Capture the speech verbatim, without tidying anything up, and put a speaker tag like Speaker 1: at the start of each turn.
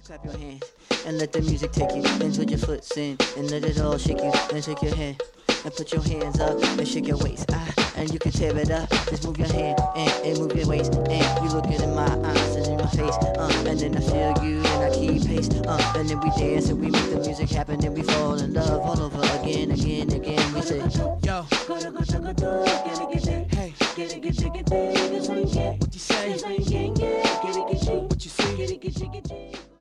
Speaker 1: clap your hands and let the music take you. Then put your foot in and let it all shake you. Then shake your head and put your hands up and shake your waist. Ah, and you can tear it up. Just move your hand and, and move your waist. And you looking in my eyes and in my face. Uh, and then I feel you and I keep pace. Uh, and then we dance and we make the music happen. And we fall in love all over again, again, again. We say, yo, hey, what you say? What you see?